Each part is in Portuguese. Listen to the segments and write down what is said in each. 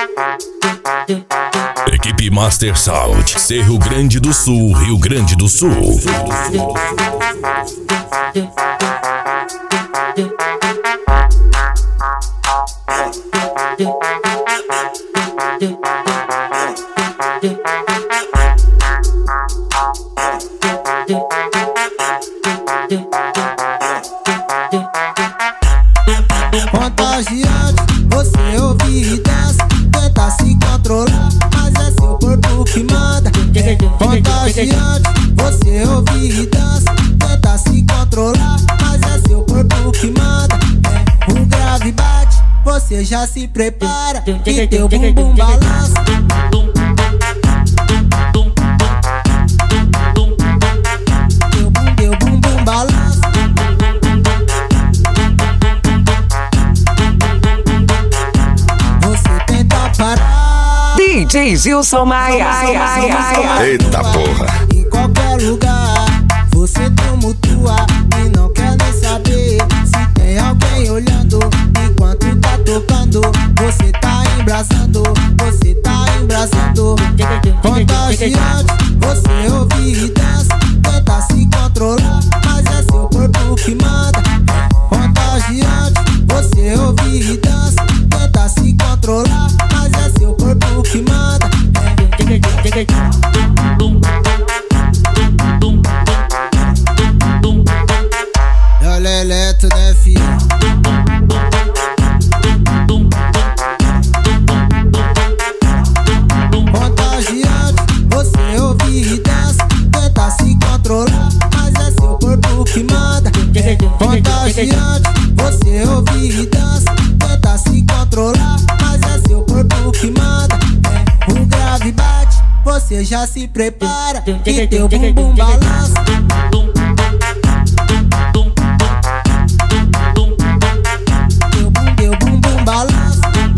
Equipe Master Sound, Cerro Grande do Sul, Rio Grande do Sul. Contagiante, você ouve e dança, tenta se controlar, mas é seu corpo que manda. Contagiante, você ouve e dança, tenta se controlar, mas é seu corpo que manda. O grave bate, você já se prepara, que teu bumbum balança. Teu bumbum balança. DJ Gilson Maia. Eita porra. Em qualquer lugar você tumultua e não quer nem saber se tem alguém olhando. Enquanto tá tocando, você tá embrasando, você tá embrasando. Contagiante, você ouve e dança, tenta se controlar, mas é seu corpo que manda. Contagiante, você ouve e dança, tenta se controlar, mas é seu corpo que manda. É o Leleto, né, filho? Contagiante, você ouve e dança, tenta se controlar, mas é seu corpo que manda. Contagiante, você ouve e dança, tenta se controlar, mas é seu corpo que manda. O grave bate, você já se prepara, que teu bumbum balança. Teu bumbum balança.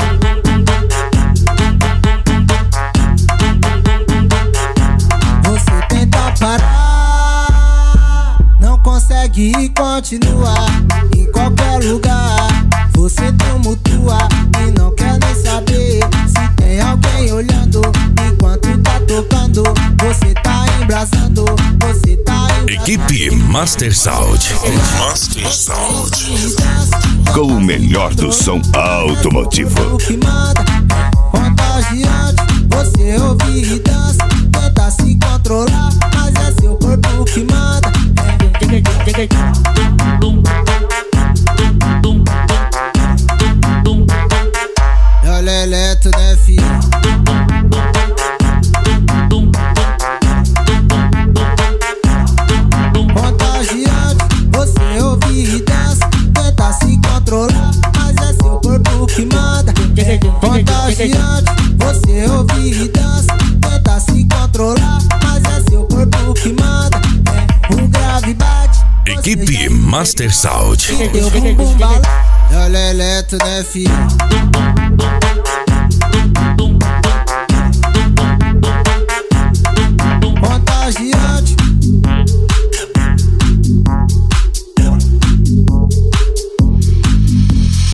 Você tenta parar, não consegue continuar. Em qualquer lugar você tumultua e não quer nem saber se tem alguém olhando. Enquanto tá tocando, você tá embrasando, você tá embrasando. Equipe Master Sound. Master Sound. Com o melhor do som automotivo. Que manda. Contagiante, você ouve e dança, tenta se controlar, mas é seu corpo que manda. É o Leleto, né, filho? Contagiante, você ouve e dança, tenta se controlar, mas é seu corpo que manda. Contagiante, você ouve e dança, tenta se controlar, mas é seu corpo que manda. O grave bate. Equipe Master Sound. Teu bumbum balança. É o Leleto, né, filho?